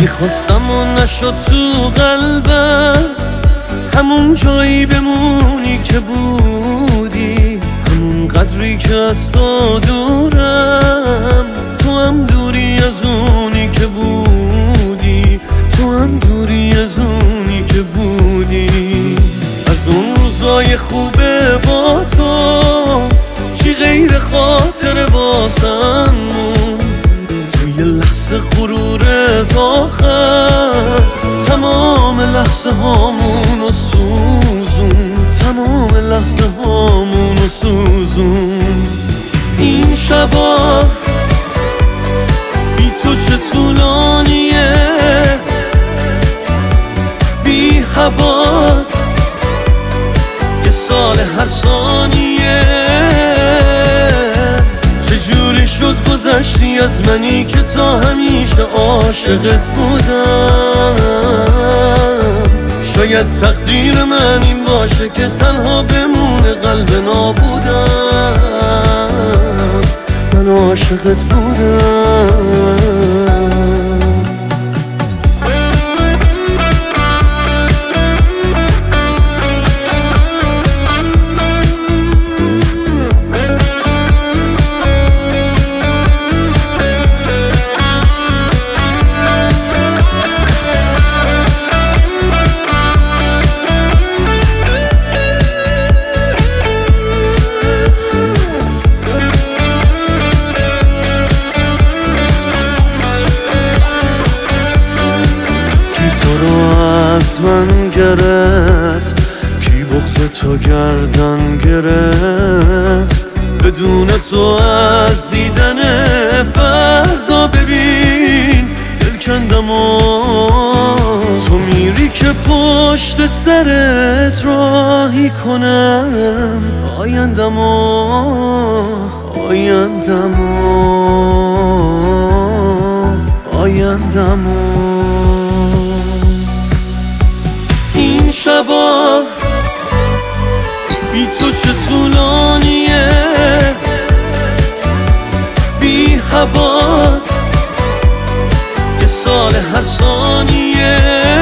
میخواستم و نشد تو قلبم، همون جایی بمونی که بودی، همون قدری که از تو دورم. تو هم دوری از اونی که بودی، تو هم دوری از اونی که بودی. از اون روزای خوبه با تو چی غیر خاطر واسم موند. توی لحظه غرورت آخر تمام لحظه هامونو سوزون، تمام لحظه هامونو سوزون. این شبا بی تو چه طولانیه، بی هوات یه سال هر ثانیه. چجوری شد گذشتی از منی که تا همیشه عاشقت بودم. شاید تقدیر من این باشه که تنها بمونه قلب نابودم. من عاشقت بودم. من گرفت کی بغض تو گردن گرفت، بدون تو از دیدن فردا ببین دل کندم و تو میری که پشت سرت راهی کنم آیندم و آیندم و آیندم و. شبا بی تو چه طولانیه، بی هوات یه سال هر ثانیه.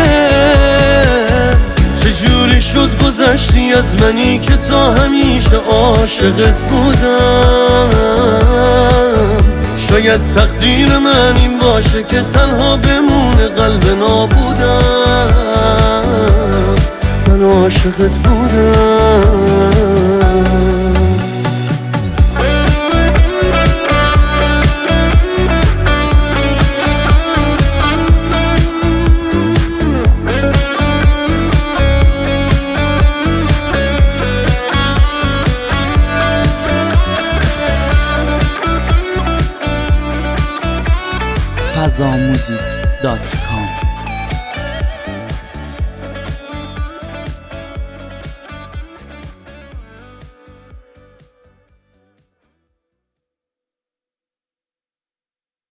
چجوری شد گذشتی از منی که تا همیشه عاشقت بودم. شاید تقدیر من این باشه که تنها بمونه قلب نابودم. من عاشقت بودم. fazamusic.com